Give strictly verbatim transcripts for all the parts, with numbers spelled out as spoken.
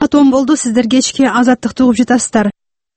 саат он болду. Сиздер кечки Азаттыкты угуп жатасыздар.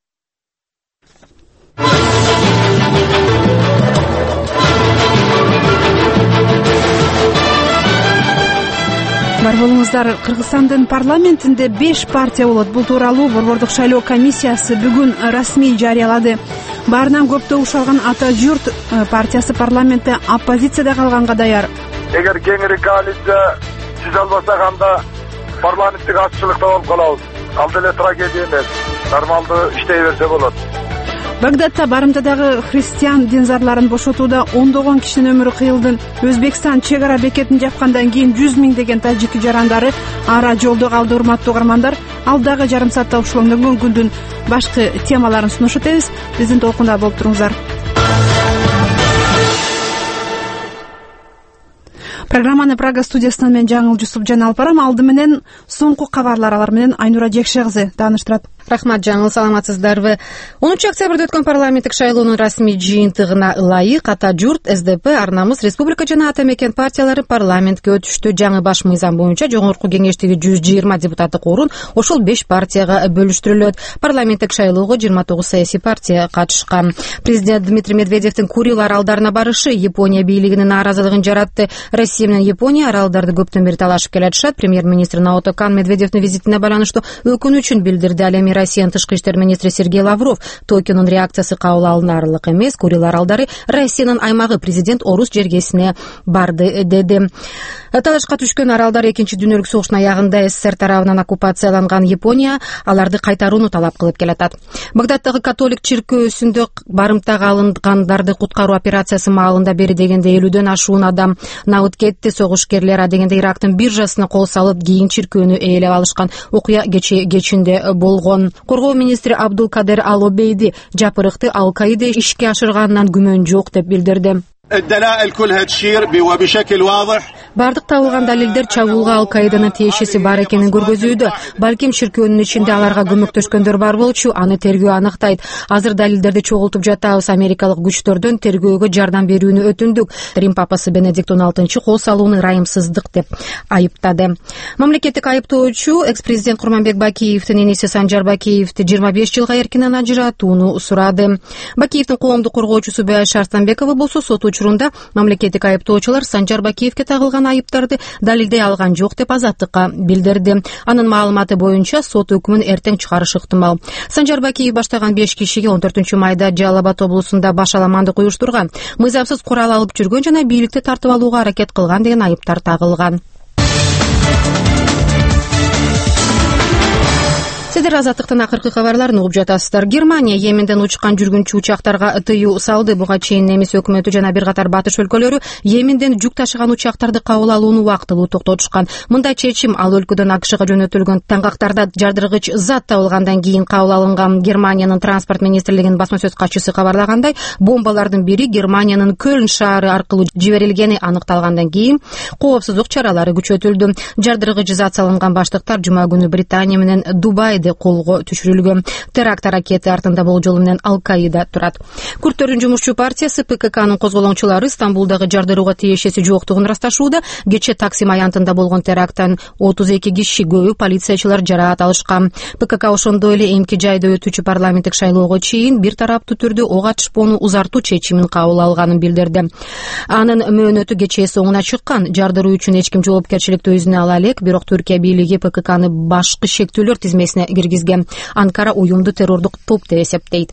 Бар болуңуздар. Кыргызстандын парламентинде беш партия болот. Бул тууралуу Борбордук шайлоо комиссиясы бүгүн расмий жарыялады. Баарынан көптөө уш алган Ата журт партиясы парламентте оппозицияда калганга даяр. Эгер кеңири коалиция түзө албасак, анда парламенттик азчылыкта болуп калабыз. Ал деле трагедия эмес. Нормалдуу иштей берсе болот. Багдадта барымтадагы христиан динзарларын бошотууда ондогон кишинин өмүрү кыйылды. Өзбекстан чек ара бекетин жапкандан кийин жүз миңдеген тажик жарандары ара жолдо калды. Урматтуу угармандар, алдагы жарым саатта ушулондон күндүн башкы темаларын сунушуп өтөбүз. Биздин толкунда болуп туруңуздар. Программаны Прага студиясынан мен Жаңыл Жусуп жана алып барам. Алды менен соңку кабарлар, алар менен Айнура Жекше кызы тааныштырат. Рахмат, Жаңыл, саламатсыздарбы? онунчу октябрда өткөн парламенттик шайлоонун расмий жыйынтыгына ылайык Ата журт, эс дэ пэ, Ар намыс, Республика жана Ата мекен партиялары парламентке өтүштү. Жаңы баш мыйзам боюнча жогорку кеңештеги жүз жыйырма депутаттык орун ошол беш партияга бөлүштүрүлөт. Парламенттик шайлоого жыйырма тогуз саясий партия катышкан. Президент Дмитрий Медведевдин Курил аралдарына барышы Япония бийлигинин нааразылыгын жаратты. Россия менен Япония аралдарды көптөн бери талашып келатышат. Премьер-министр Наото Кан Медведевдин визитине байланыштуу өкүнүчүн билдирди. Ал эми Россиянын тышкы иштер министри Сергей Лавров Токионун реакциясы кабыл алынарлык эмес, Курил аралдары Россиянын аймагы, президент орус жергесине барды деди. Талашка түшкөн аралдар экинчи дүйнөлүк согуштун аягында эс эс эс эр тарабынан оккупацияланган Япония аларды кайтарууну талап кылып келатат. Багдадтагы католик чиркөөсүндө барымтага алынгандарды куткаруу операциясы маалында бери дегенде элүүдөн ашуун адам набыт кетти. Согушкерлер адегенде Ирактын биржасына кол салып, кийин чиркөөнү ээлеп алышкан. Окуя кече кечинде болгон. Коргоо министри Абдул Кадер Ал-Обейди жапырыкты Ал-Каида ишке ашырганынан күмөн жок деп билдирди. Бардык табылган далилдер чабуулга Ал-Каиданын тиешеси бар экенин көргөзүүдө. Балким чиркөөнүн ичинде аларга көмөктөшкөндөр бар болчу, аны тергөө аныктайт. Азыр далилдерди чогултуп жатабыз. Америкалык күчтөрдөн тергөөгө жардам берүүнү өтүндүк. Рим папасы Бенедикт он алтынчы кол салууну ырайымсыздык деп айыптады. Мамлекеттик айыптоочу экс-президент Курманбек Бакиевдин эниси Санжар Бакиевди жыйырма беш жылга эркинен ажыратууну сурады. Бакиевдин коомдук коргоочусу Баяш Арстанбекова болсо сот учурунда мамлекеттик айыптоочулар Санжар Бакиевге тагылган айыптарды далилдей алган жок деп Азаттыкка билдирди. Анын маалыматы боюнча сот өкүмүн эртең чыгарышы ыктымал. Санжар Бакиев баштаган беш кишиге он төртүнчү майда Жалал Абад облусунда башаламандык уюштурган, мыйзамсыз курал алып жүргөн жана бийликти тартып алууга аракет кылган деген айыптар тагылган. Сиздер Азаттыктын акыркы кабарларын угуп жатасыздар. Германия Йеменден учкан жүргүнчү учактарга тыюу салды. Буга чейин немис өкмөтү жана бир катар батыш өлкөлөрү Йеменден жүк ташыган учактарды кабыл алууну убактылуу токтотушкан. Мындай чечим ал өлкөдөн ак шга жөнөтүлгөн таңгактарда жардыргыч зат табылгандан кийин кабыл алынган. Германиянын транспорт министрлигинин басма сөз катчысы кабарлагандай, бомбалардын бири Германиянын Көлн шаары аркылуу жиберилгени аныкталгандан кийин коопсуздук чаралары күчөтүлдү. Жардыргыч зат салынган баштыктар жума күнү Британия менен Дубай колго түшүрүлгөн. Теракт аракети артында болжолу менен Ал-Каида турат. Курдтөрдүн жумушчу партиясы пэ ка канын козголоңчулары Стамбулдагы жардырууга тиешеси жоктугун ырасташууда. Кече Таксим аянтында болгон теракттан отуз эки киши, көбү полициячылар жараат алышкан. пэ ка ка ошондой эле эмки жайда өтүүчү парламенттик шайлоого чейин бир тараптуу түрдө ок атышпоону узартуу чечимин кабыл алганын билдирди. Анын мөөнөтү кечээ соңуна чыккан. Жардыруу үчүн эч ким жоопкерчиликти өзүнө ала элек, бирок Түркия бийлиги пэ ка каны башкы шектүүлөр тизмесине киргизген. Анкара уюмду террордук топ деп эсептейт.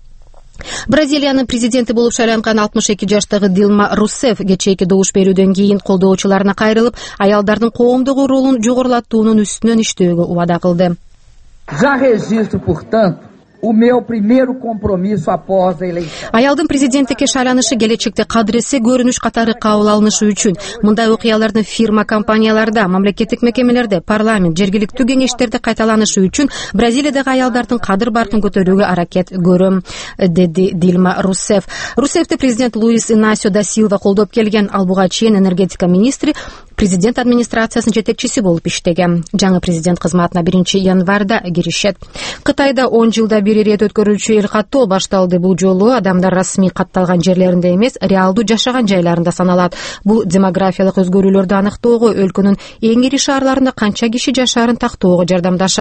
Бразилиянын президенти болуп шайланган алтымыш эки жаштагы Дилма Русеф кечээки добуш берүүдөн кийин колдоочуларына кайрылып, аялдардын коомдогу ролун жогорулатуунун үстүнөн иштөөгө убада кылды. Já registro, portanto, o meu primeiro compromisso após a eleição. Аялдын президенттикке шайланышы келечекте кадыресе көрүнүш катары кабыл алынышы үчүн мындай окуялардын фирма компанияларда, мамлекеттик мекемелерде, парламент, жергиликтүү кеңештерде кайталанышы үчүн Бразилиядагы аялдардын кадыр баркын көтөрүүгө аракет көрөм, деди Дилма Русеф. Русефти президент Луис Инасио да Силва колдоп келген. Ал буга чейин энергетика министри, президент администрациясынын жетекчиси болуп иштеген. Жаңы президент кызматына биринчи январда киришет. Кытайда он жылда бир ирет өткөрүүчү эл каттоо башталды. Бул жолу адамдар расмий катталган жерлеринде эмес, реалдуу жашаган жайларында саналат. Бул демографиялык өзгөрүүлөрдү аныктоого, өлкөнүн эң ири шаарларында канча киши жашаарын тактоого жардамдашат.